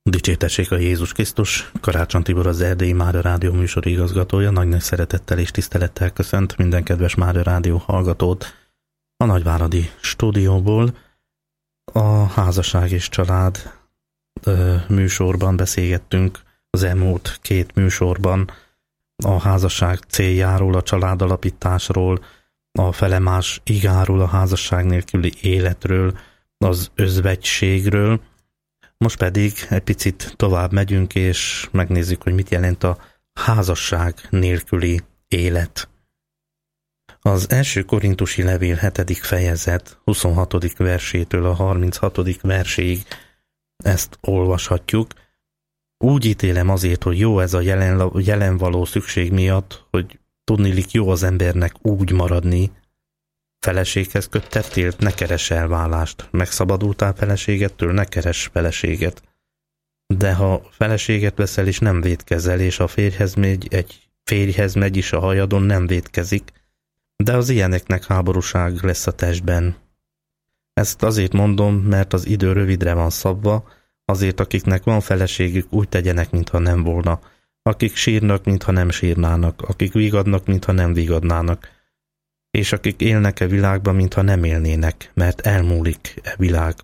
Dicsértessék a Jézus Krisztus, Karácsony Tibor az Erdélyi Mária Rádió műsor igazgatója, nagy szeretettel és tisztelettel köszönt minden kedves Mária Rádió hallgatót a Nagyváradi stúdióból. A házasság és család műsorban beszélgettünk az elmúlt 2 műsorban a házasság céljáról, a családalapításról, a felemás igáról, a házasság nélküli életről, az özvegységről. Most pedig egy picit tovább megyünk, és megnézzük, hogy mit jelent a házasság nélküli élet. Az első korintusi levél 7. fejezet 26. versétől a 36. verséig ezt olvashatjuk. Úgy ítélem azért, hogy jó ez a jelen való szükség miatt, hogy tudniillik jó az embernek úgy maradni, feleséghez köttettél, ne keress elválást. Megszabadultál feleségettől, ne keress feleséget. De ha feleséget veszel és nem vétkezel, és a férjhez megy is a hajadon, nem vétkezik, de az ilyeneknek háborúság lesz a testben. Ezt azért mondom, mert az idő rövidre van szabva, azért akiknek van feleségük, úgy tegyenek, mintha nem volna. Akik sírnak, mintha nem sírnának, akik vigadnak, mintha nem vigadnának, és akik élnek e világban, mintha nem élnének, mert elmúlik e világ.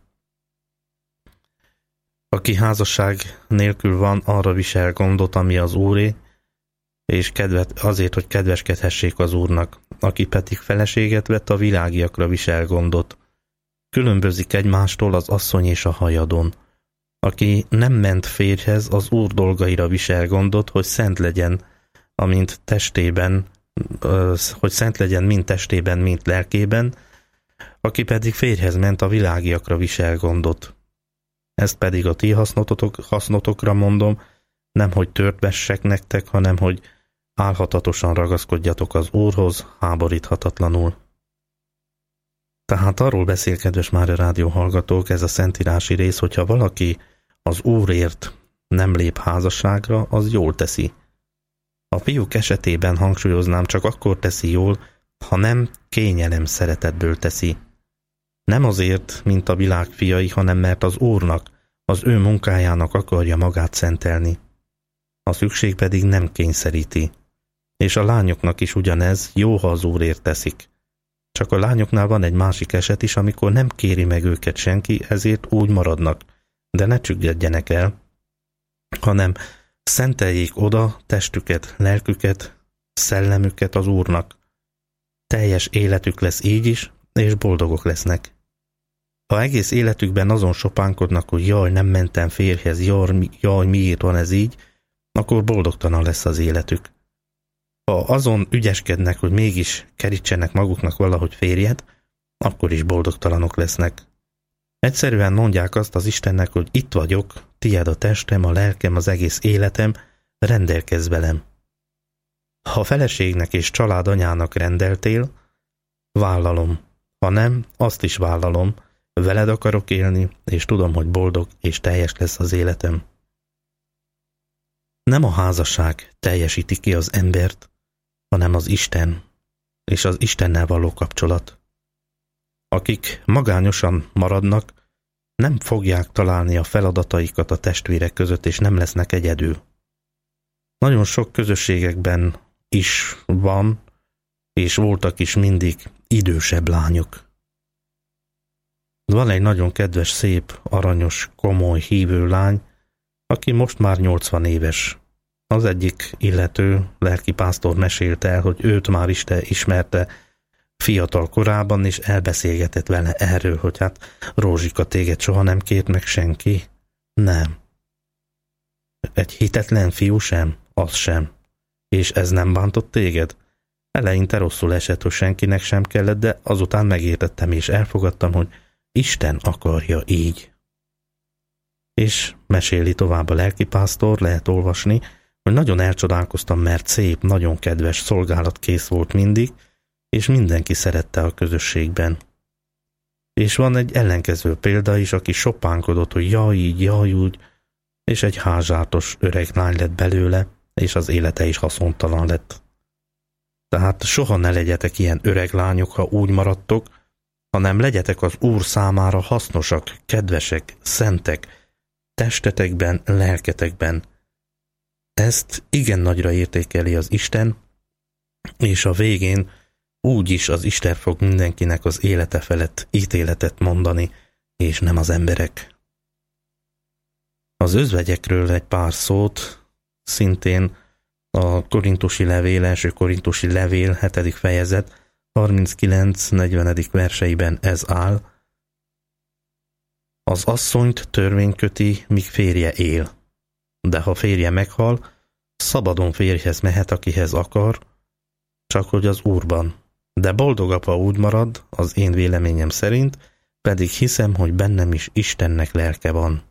Aki házasság nélkül van, arra visel gondot, ami az Úré, és azért, hogy kedveskedhessék az Úrnak. Aki pedig feleséget vett, a világiakra visel gondot. Különbözik egymástól az asszony és a hajadon. Aki nem ment férjhez, az Úr dolgaira visel gondot, hogy szent legyen, amint testében, hogy szent legyen mind testében, mind lelkében, aki pedig férjhez ment, a világiakra visel gondot. Ezt pedig a ti hasznotokra mondom, nem hogy tört vessek nektek, hanem hogy álhatatosan ragaszkodjatok az Úrhoz, háboríthatatlanul. Tehát arról beszél, kedves Mária Rádió hallgatók, ez a szentírási rész, hogyha valaki az Úrért nem lép házasságra, az jól teszi. A fiúk esetében hangsúlyoznám, csak akkor teszi jól, ha nem kényelem szeretetből teszi. Nem azért, mint a világ fiai, hanem mert az Úrnak, az ő munkájának akarja magát szentelni. A szükség pedig nem kényszeríti. És a lányoknak is ugyanez, jó, ha az Úrért teszik. Csak a lányoknál van egy másik eset is, amikor nem kéri meg őket senki, ezért úgy maradnak. De ne csüggedjenek el, hanem szenteljék oda testüket, lelküket, szellemüket az Úrnak. Teljes életük lesz így is, és boldogok lesznek. Ha egész életükben azon sopánkodnak, hogy jaj, nem mentem férjhez, jaj, miért van ez így, akkor boldogtalan lesz az életük. Ha azon ügyeskednek, hogy mégis kerítsenek maguknak valahogy férjet, akkor is boldogtalanok lesznek. Egyszerűen mondják azt az Istennek, hogy itt vagyok, tiéd a testem, a lelkem, az egész életem, rendelkezz velem. Ha feleségnek és családanyának rendeltél, vállalom. Ha nem, azt is vállalom, veled akarok élni, és tudom, hogy boldog és teljes lesz az életem. Nem a házasság teljesíti ki az embert, hanem az Isten, és az Istennel való kapcsolat. Akik magányosan maradnak, nem fogják találni a feladataikat a testvérek között, és nem lesznek egyedül. Nagyon sok közösségekben is van, és voltak is mindig idősebb lányok. Van egy nagyon kedves, szép, aranyos, komoly, hívő lány, aki most már 80 éves. Az egyik illető lelkipásztor mesélte el, hogy őt már Isten ismerte fiatal korában, és elbeszélgetett vele erről, hogy hát Rózsika, téged soha nem kért meg senki? Nem. Egy hitetlen fiú sem? Az sem. És ez nem bántott téged? Eleinte rosszul esett, hogy senkinek sem kellett, de azután megértettem és elfogadtam, hogy Isten akarja így. És meséli tovább a lelkipásztor, lehet olvasni, hogy nagyon elcsodálkoztam, mert szép, nagyon kedves, szolgálatkész volt mindig, és mindenki szerette a közösségben. És van egy ellenkező példa is, aki sopánkodott, hogy jaj így, jaj úgy, és egy házsátos öreg lány lett belőle, és az élete is haszontalan lett. Tehát soha ne legyetek ilyen öreg lányok, ha úgy maradtok, hanem legyetek az Úr számára hasznosak, kedvesek, szentek, testetekben, lelketekben. Ezt igen nagyra értékeli az Isten, és a végén úgyis az Isten fog mindenkinek az élete felett ítéletet mondani, és nem az emberek. Az özvegyekről egy pár szót, szintén a Korintusi levél, első Korintusi levél 7. fejezet 39-40. verseiben ez áll. Az asszonyt törvény köti, míg férje él. De ha férje meghal, szabadon férjhez mehet, akihez akar, csak hogy az Úrban. De boldog apa úgy marad, az én véleményem szerint, pedig hiszem, hogy bennem is Istennek lelke van.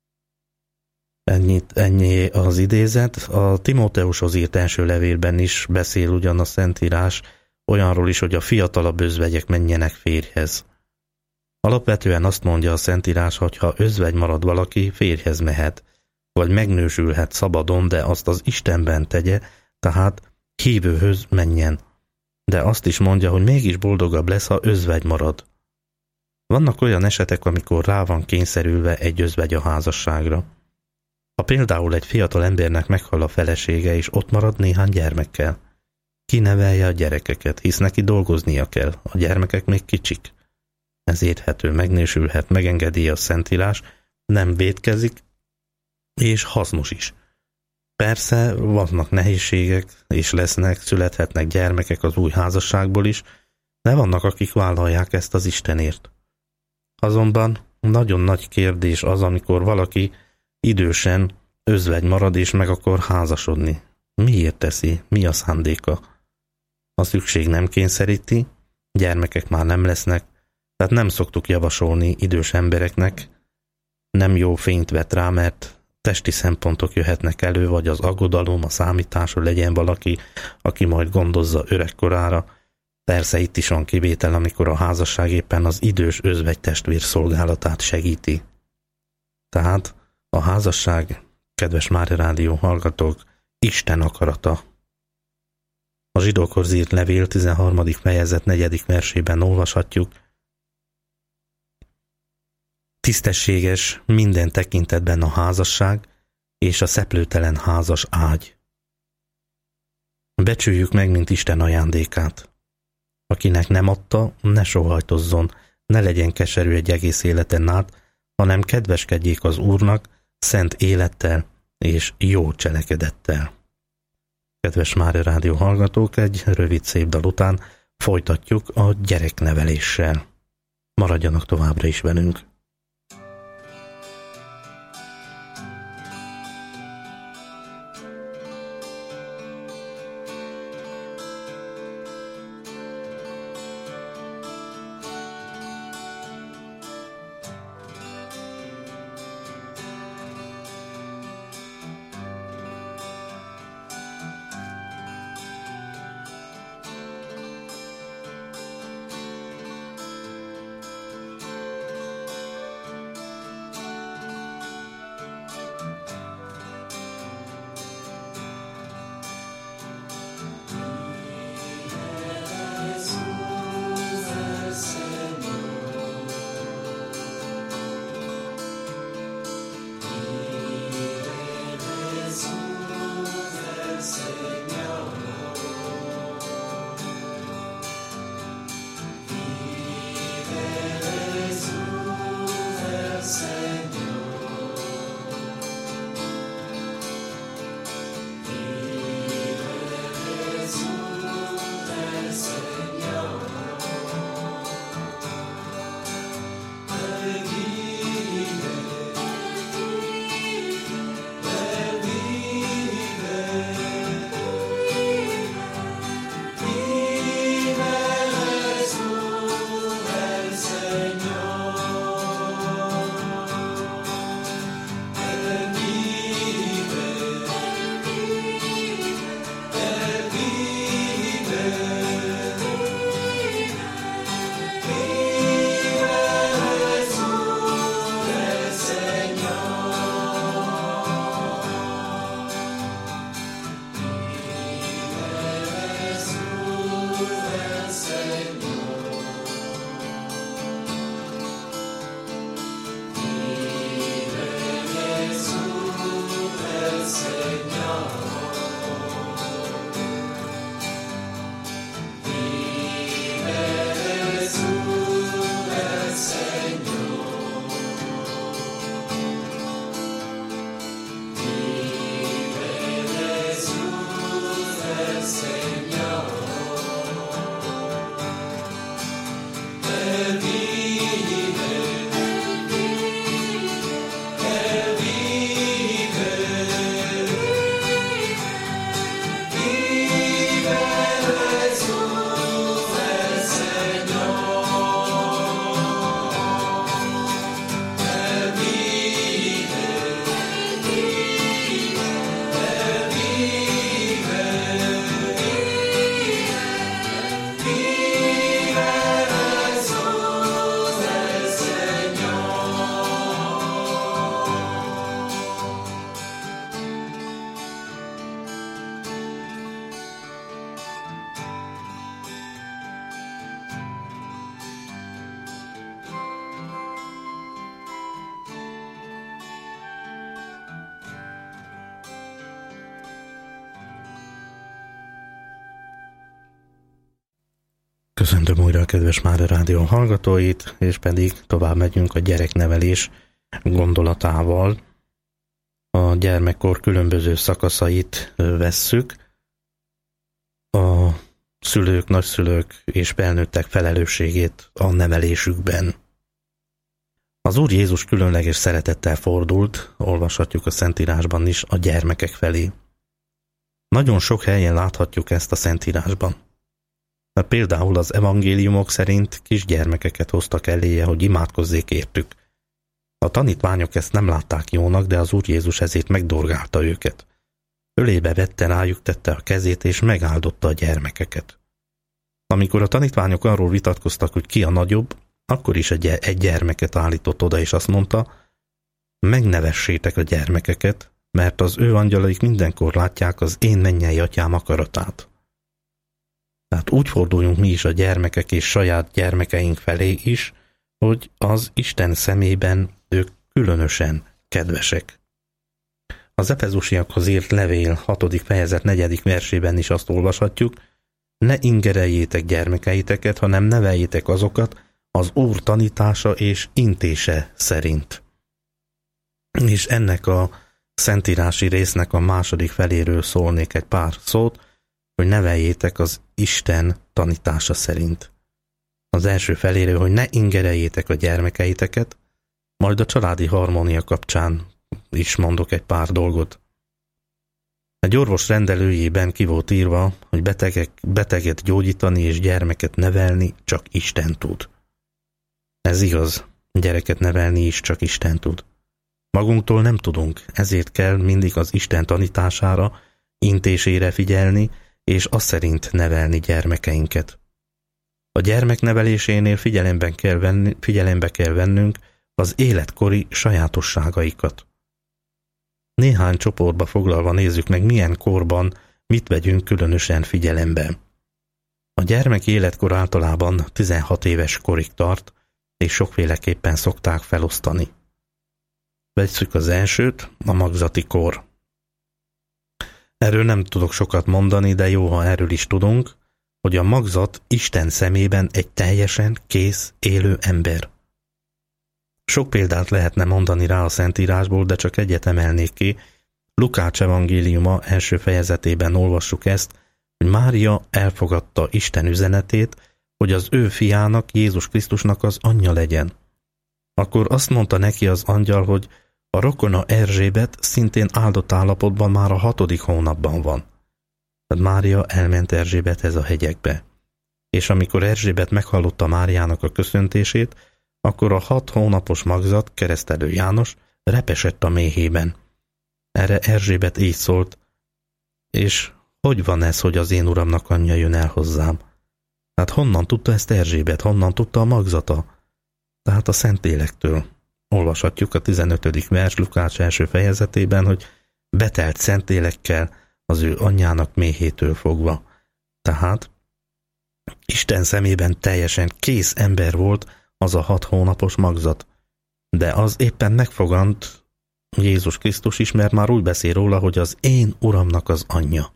Ennyi az idézet. A Timóteushoz írt első levélben is beszél ugyan a Szentírás olyanról is, hogy a fiatalabb özvegyek menjenek férjhez. Alapvetően azt mondja a Szentírás, hogy ha özvegy marad valaki, férjhez mehet, vagy megnősülhet szabadon, de azt az Istenben tegye, tehát hívőhöz menjen. De azt is mondja, hogy mégis boldogabb lesz, ha özvegy marad. Vannak olyan esetek, amikor rá van kényszerülve egy özvegy a házasságra. Ha például egy fiatal embernek meghal a felesége, és ott marad néhány gyermekkel, ki nevelje a gyerekeket, hisz neki dolgoznia kell, a gyermekek még kicsik. Ez érthető, megnősülhet, megengedi a Szentírás, nem vétkezik, és hasznos is. Persze vannak nehézségek, és születhetnek gyermekek az új házasságból is, de vannak, akik vállalják ezt az Istenért. Azonban nagyon nagy kérdés az, amikor valaki idősen özvegy marad, és meg akar házasodni. Miért teszi? Mi a szándéka? A szükség nem kényszeríti, gyermekek már nem lesznek, tehát nem szoktuk javasolni idős embereknek, nem jó fényt vet rá, mert testi szempontok jöhetnek elő, vagy az aggodalom, a számítás, hogy legyen valaki, aki majd gondozza öregkorára. Persze itt is van kivétel, amikor a házasság éppen az idős özvegy testvér szolgálatát segíti. Tehát a házasság, kedves Mária Rádió hallgatók, Isten akarata. A Zsidókhoz írt levél 13. fejezet 4. versében olvashatjuk: tisztességes minden tekintetben a házasság és a szeplőtelen házas ágy. Becsüljük meg, mint Isten ajándékát. Akinek nem adta, ne sóhajtozzon, ne legyen keserű egy egész életen át, hanem kedveskedjék az Úrnak szent élettel és jó cselekedettel. Kedves Mária Rádió hallgatók, egy rövid szép dal után folytatjuk a gyerekneveléssel. Maradjanak továbbra is velünk. Köszöntöm újra a kedves Mária Rádió hallgatóit, és pedig tovább megyünk a gyereknevelés gondolatával. A gyermekkor különböző szakaszait vesszük. A szülők, nagyszülők és felnőttek felelősségét a nevelésükben. Az Úr Jézus különleges szeretettel fordult, olvashatjuk a Szentírásban is, a gyermekek felé. Nagyon sok helyen láthatjuk ezt a Szentírásban. Mert például az evangéliumok szerint kisgyermekeket hoztak eléje, hogy imádkozzék értük. A tanítványok ezt nem látták jónak, de az Úr Jézus ezért megdorgálta őket. Ölébe vette, rájuk tette a kezét, és megáldotta a gyermekeket. Amikor a tanítványok arról vitatkoztak, hogy ki a nagyobb, akkor is egy gyermeket állított oda, és azt mondta, megnevessétek a gyermekeket, mert az ő angyalaik mindenkor látják az én mennyei atyám akaratát. Tehát úgy forduljunk mi is a gyermekek és saját gyermekeink felé is, hogy az Isten szemében ők különösen kedvesek. Az Efezusiakhoz írt levél 6. fejezet 4. versében is azt olvashatjuk, ne ingereljétek gyermekeiteket, hanem neveljétek azokat az Úr tanítása és intése szerint. És ennek a szentírási résznek a második feléről szólnék egy pár szót, hogy neveljétek az Isten tanítása szerint. Az első feléről, hogy ne ingereljétek a gyermekeiteket, majd a családi harmónia kapcsán is mondok egy pár dolgot. Egy orvos rendelőjében ki volt írva, hogy beteget gyógyítani és gyermeket nevelni csak Isten tud. Ez igaz, gyereket nevelni is csak Isten tud. Magunktól nem tudunk, ezért kell mindig az Isten tanítására, intésére figyelni, és azt szerint nevelni gyermekeinket. A gyermek nevelésénél figyelembe kell vennünk az életkori sajátosságaikat. Néhány csoportba foglalva nézzük meg, milyen korban mit vegyünk különösen figyelembe. A gyermek életkor általában 16 éves korig tart, és sokféleképpen szokták felosztani. Vesszük az elsőt, a magzati kor. Erről nem tudok sokat mondani, de jó, ha erről is tudunk, hogy a magzat Isten szemében egy teljesen kész, élő ember. Sok példát lehetne mondani rá a Szentírásból, de csak egyet emelnék ki. Lukács evangéliuma első fejezetében olvassuk ezt, hogy Mária elfogadta Isten üzenetét, hogy az ő fiának, Jézus Krisztusnak az anyja legyen. Akkor azt mondta neki az angyal, hogy a rokona Erzsébet szintén áldott állapotban már a 6. hónapban van. Tehát Mária elment Erzsébethez a hegyekbe. És amikor Erzsébet meghallotta Máriának a köszöntését, akkor a 6 hónapos magzat, keresztelő János, repesett a méhében. Erre Erzsébet így szólt, és hogy van ez, hogy az én uramnak anyja jön el hozzám? Hát honnan tudta ezt Erzsébet, honnan tudta a magzata? Tehát a Szentlélektől. Olvashatjuk a 15. vers Lukács első fejezetében, hogy betelt Szentlélekkel az ő anyjának méhétől fogva. Tehát Isten szemében teljesen kész ember volt az a 6 hónapos magzat. De az éppen megfogant Jézus Krisztus is, mert már úgy beszél róla, hogy az én Uramnak az anyja.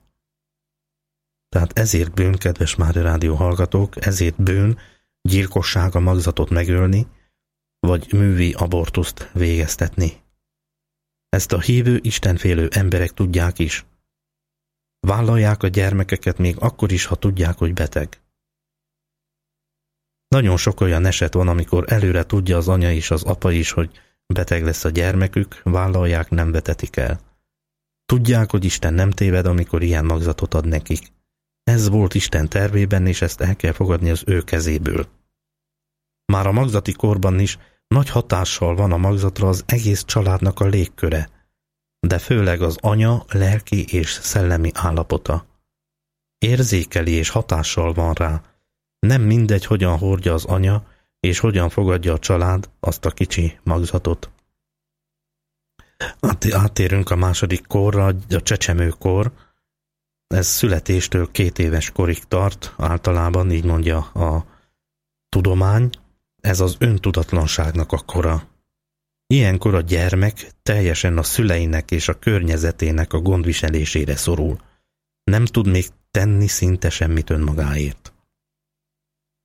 Tehát ezért bűn, kedves Mária Rádió hallgatók, ezért bűn gyilkosság a magzatot megölni, vagy művi abortuszt végeztetni. Ezt a hívő, istenfélő emberek tudják is. Vállalják a gyermekeket még akkor is, ha tudják, hogy beteg. Nagyon sok olyan eset van, amikor előre tudja az anya is, az apa is, hogy beteg lesz a gyermekük, vállalják, nem vetetik el. Tudják, hogy Isten nem téved, amikor ilyen magzatot ad nekik. Ez volt Isten tervében, és ezt el kell fogadni az ő kezéből. Már a magzati korban is nagy hatással van a magzatra az egész családnak a légköre, de főleg az anya lelki és szellemi állapota. Érzékeli és hatással van rá. Nem mindegy, hogyan hordja az anya, és hogyan fogadja a család azt a kicsi magzatot. Áttérünk a második korra, a csecsemőkor. Ez születéstől 2 éves korig tart, általában így mondja a tudomány. Ez az öntudatlanságnak a kora. Ilyenkor a gyermek teljesen a szüleinek és a környezetének a gondviselésére szorul. Nem tud még tenni szinte semmit önmagáért.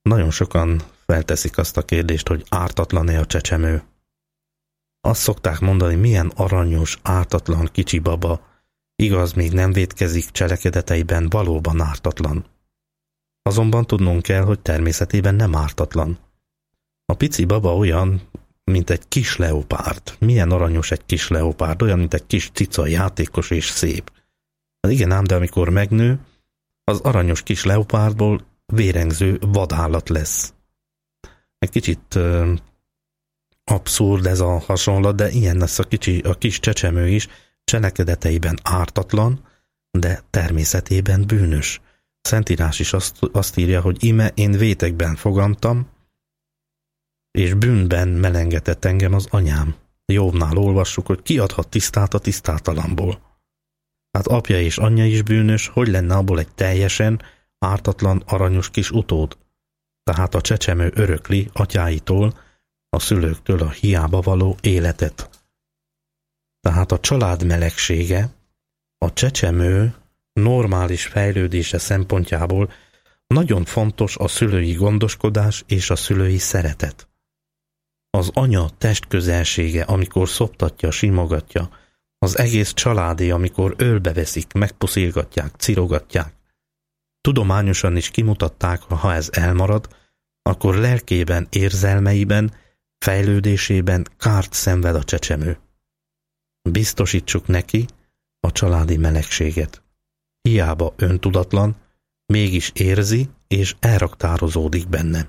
Nagyon sokan felteszik azt a kérdést, hogy ártatlan-e a csecsemő. Azt szokták mondani, milyen aranyos, ártatlan kicsi baba, igaz, még nem vétkezik, cselekedeteiben valóban ártatlan. Azonban tudnunk kell, hogy természetében nem ártatlan. A pici baba olyan, mint egy kis leopárd. Milyen aranyos egy kis leopárd, olyan, mint egy kis cica, játékos és szép. Hát igen ám, de amikor megnő, az aranyos kis leopárdból vérengző vadállat lesz. Egy kicsit abszurd ez a hasonlat, de ilyen lesz a kis csecsemő is, cselekedeteiben ártatlan, de természetében bűnös. Szentírás is azt írja, hogy íme én vétekben fogantam, és bűnben melengetett engem az anyám. Jobbnál olvassuk, hogy ki adhat tisztát a tisztátalanból. Hát apja és anyja is bűnös, hogy lenne abból egy teljesen ártatlan, aranyos kis utód? Tehát a csecsemő örökli atyáitól, a szülőktől a hiába való életet. Tehát a család melegsége, a csecsemő normális fejlődése szempontjából nagyon fontos a szülői gondoskodás és a szülői szeretet. Az anya testközelsége, amikor szoptatja, simogatja, az egész családé, amikor ölbe veszik, megpuszilgatják, cirogatják. Tudományosan is kimutatták, ha ez elmarad, akkor lelkében, érzelmeiben, fejlődésében kárt szenved a csecsemő. Biztosítsuk neki a családi melegséget. Hiába öntudatlan, mégis érzi és elraktározódik benne.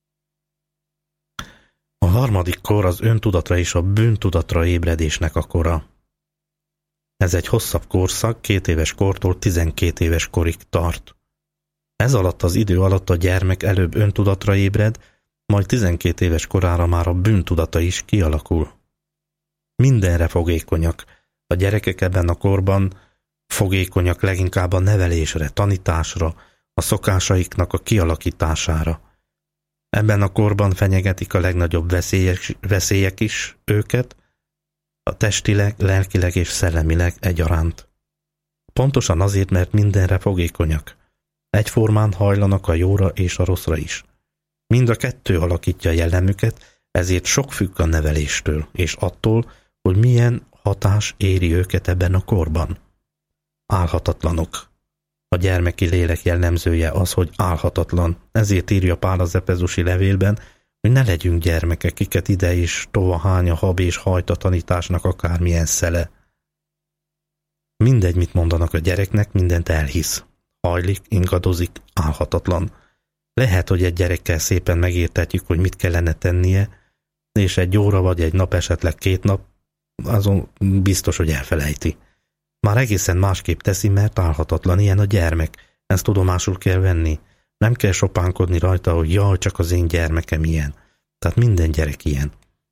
A harmadik kor az öntudatra és a bűntudatra ébredésnek a kora. Ez egy hosszabb korszak, 2 éves kortól 12 éves korig tart. Ez alatt az idő alatt a gyermek előbb öntudatra ébred, majd 12 éves korára már a bűntudata is kialakul. Mindenre fogékonyak. A gyerekek ebben a korban fogékonyak leginkább a nevelésre, tanításra, a szokásaiknak a kialakítására. Ebben a korban fenyegetik a legnagyobb veszélyek is őket, a testileg, lelkileg és szellemileg egyaránt. Pontosan azért, mert mindenre fogékonyak. Egyformán hajlanak a jóra és a rosszra is. Mind a kettő alakítja jellemüket, ezért sok függ a neveléstől, és attól, hogy milyen hatás éri őket ebben a korban. Álhatatlanok. A gyermeki lélek jellemzője az, hogy álhatatlan. Ezért írja Pál az efezusi levélben, hogy ne legyünk gyermekek, kiket ide is tova hány a hab és hajt a tanításnak akármilyen szele. Mindegy, mit mondanak a gyereknek, mindent elhisz. Hajlik, ingadozik, álhatatlan. Lehet, hogy egy gyerekkel szépen megértetjük, hogy mit kellene tennie, és egy óra vagy egy nap, esetleg 2 nap, azon biztos, hogy elfelejti. Már egészen másképp teszi, mert álhatatlan, ilyen a gyermek. Ezt tudomásul kell venni. Nem kell sopánkodni rajta, hogy jaj, csak az én gyermekem ilyen. Tehát minden gyerek ilyen.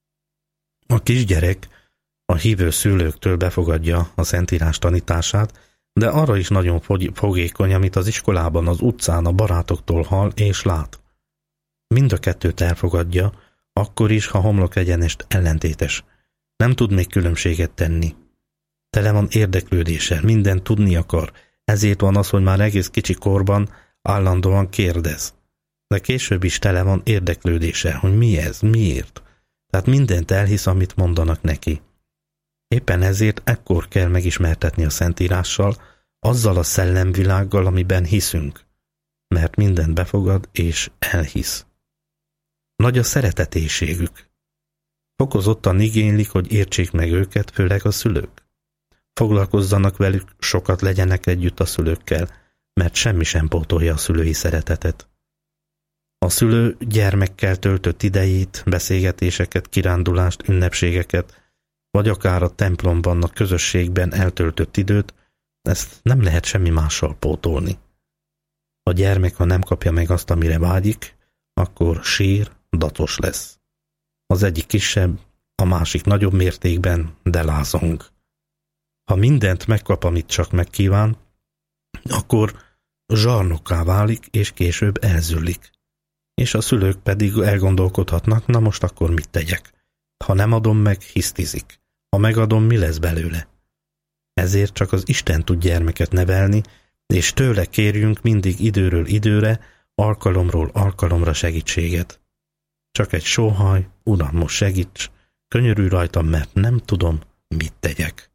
A kisgyerek a hívő szülőktől befogadja a Szentírás tanítását, de arra is nagyon fogékony, amit az iskolában, az utcán, a barátoktól hall és lát. Mind a kettőt elfogadja, akkor is, ha homlok egyenest ellentétes. Nem tud még különbséget tenni. Tele van érdeklődéssel, mindent tudni akar, ezért van az, hogy már egész kicsi korban állandóan kérdez. De később is tele van érdeklődéssel, hogy mi ez, miért. Tehát mindent elhisz, amit mondanak neki. Éppen ezért ekkor kell megismertetni a Szentírással, azzal a szellemvilággal, amiben hiszünk, mert mindent befogad és elhisz. Nagy a szeretetészségük. Fokozottan igénylik, hogy értsék meg őket, főleg a szülők. Foglalkozzanak velük, sokat legyenek együtt a szülőkkel, mert semmi sem pótolja a szülői szeretetet. A szülő gyermekkel töltött idejét, beszélgetéseket, kirándulást, ünnepségeket, vagy akár a templomban, a közösségben eltöltött időt, ezt nem lehet semmi mással pótolni. A gyermek, ha nem kapja meg azt, amire vágyik, akkor sír, datos lesz. Az egyik kisebb, a másik nagyobb mértékben, de lázong. Ha mindent megkap, amit csak megkíván, akkor zsarnokká válik, és később elzüllik. És a szülők pedig elgondolkodhatnak, na most akkor mit tegyek? Ha nem adom meg, hisztizik. Ha megadom, mi lesz belőle? Ezért csak az Isten tud gyermeket nevelni, és tőle kérjünk mindig időről időre, alkalomról alkalomra segítséget. Csak egy sóhaj, Uram, most segíts, könyörülj rajtam, mert nem tudom, mit tegyek.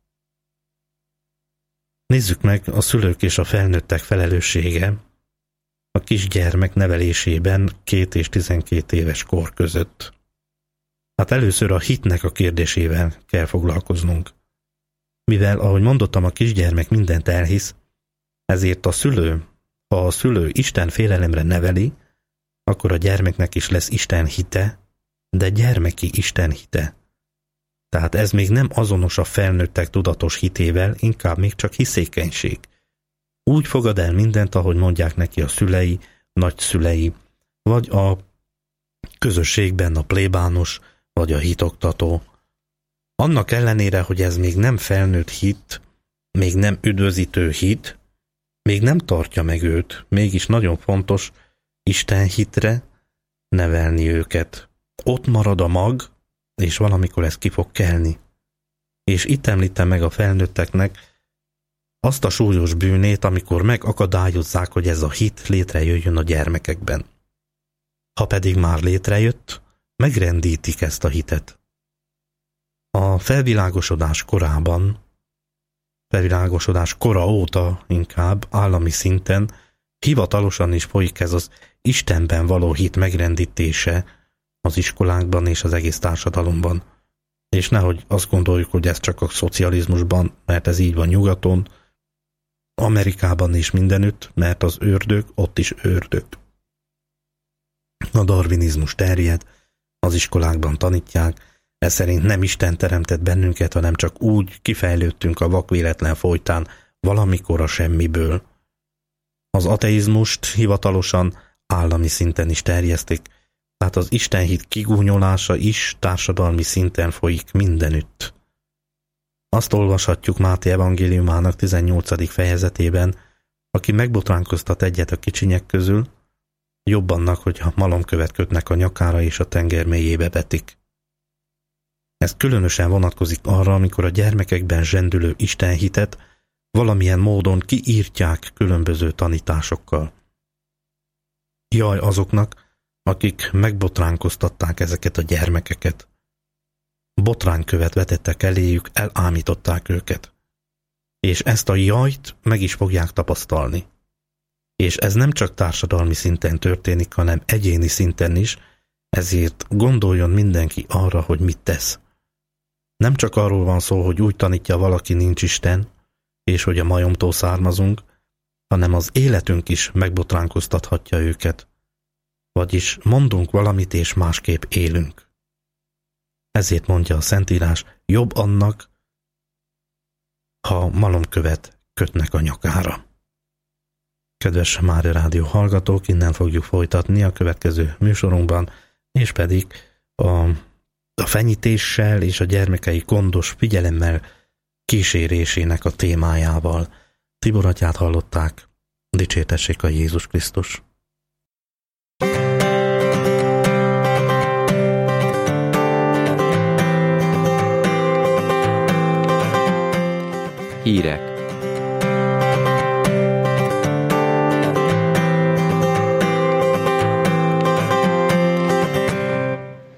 Nézzük meg a szülők és a felnőttek felelőssége a kisgyermek nevelésében 2 és 12 éves kor között. Hát először a hitnek a kérdésével kell foglalkoznunk. Mivel, ahogy mondottam, a kisgyermek mindent elhisz, ezért ha a szülő Isten félelemre neveli, akkor a gyermeknek is lesz Isten hite, de gyermeki Isten hite. Tehát ez még nem azonos a felnőttek tudatos hitével, inkább még csak hiszékenység. Úgy fogad el mindent, ahogy mondják neki a szülei, nagyszülei, vagy a közösségben a plébános, vagy a hitoktató. Annak ellenére, hogy ez még nem felnőtt hit, még nem üdvözítő hit, még nem tartja meg őt, mégis nagyon fontos Isten hitre nevelni őket. Ott marad a mag, és valamikor ez ki fog kelni. És itt említem meg a felnőtteknek azt a súlyos bűnét, amikor megakadályozzák, hogy ez a hit létrejöjjön a gyermekekben. Ha pedig már létrejött, megrendítik ezt a hitet. A felvilágosodás kora óta inkább állami szinten hivatalosan is folyik ez az Istenben való hit megrendítése az iskolákban és az egész társadalomban. És nehogy azt gondoljuk, hogy ez csak a szocializmusban, mert ez így van nyugaton, Amerikában is mindenütt, mert az ördög ott is ördög. A darwinizmus terjed, az iskolákban tanítják, ez szerint nem Isten teremtett bennünket, hanem csak úgy kifejlődtünk a vakvéletlen folytán valamikor a semmiből. Az ateizmust hivatalosan állami szinten is terjesztik, tehát az istenhit kigúnyolása is társadalmi szinten folyik mindenütt. Azt olvashatjuk Máté evangéliumának 18. fejezetében, aki megbotránkoztat egyet a kicsinyek közül, jobb annak, hogyha malomkövet kötnek a nyakára és a tenger mélyébe vetik. Ez különösen vonatkozik arra, amikor a gyermekekben zsendülő istenhitet valamilyen módon kiírtják különböző tanításokkal. Jaj azoknak, akik megbotránkoztatták ezeket a gyermekeket. Botránkövet vetettek eléjük, elámították őket. És ezt a jajt meg is fogják tapasztalni. És ez nem csak társadalmi szinten történik, hanem egyéni szinten is, ezért gondoljon mindenki arra, hogy mit tesz. Nem csak arról van szó, hogy úgy tanítja valaki, nincs Isten, és hogy a majomtól származunk, hanem az életünk is megbotránkoztathatja őket. Vagyis mondunk valamit, és másképp élünk. Ezért mondja a Szentírás, jobb annak, ha malomkövet kötnek a nyakára. Kedves Mária Rádió hallgatók, innen fogjuk folytatni a következő műsorunkban, és pedig a fenyítéssel és a gyermekei gondos figyelemmel kísérésének a témájával. Tibor atyát hallották, dicsértessék a Jézus Krisztus! Hírek.